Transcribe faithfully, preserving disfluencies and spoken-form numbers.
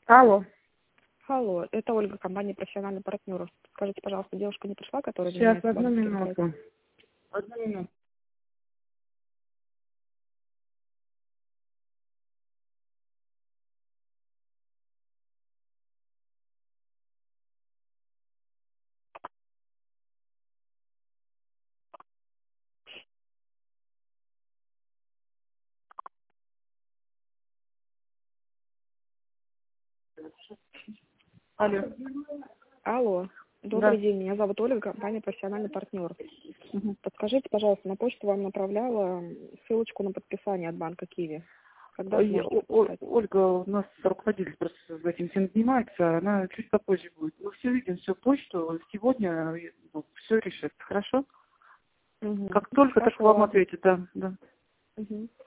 Алло. Алло, это Ольга, компания «Профессиональный партнер». Скажите, пожалуйста, девушка не пришла, которая Сейчас, занимается одну банковским минуту. проектом? Одну минуту. Алло. Алло, добрый Да. день, меня зовут Ольга, компания «Профессиональный партнер». Мгм. Подскажите, пожалуйста, на почту вам направляла ссылочку на подписание от банка Киви. Когда Ой, сможете О- О- подписать? Ольга, у нас руководитель просто этим всем занимается, она чуть попозже будет. Мы все видим, всю почту, сегодня все решит, хорошо? Угу. Как только, так Хорошо, вам ладно. ответит, да, да. Угу.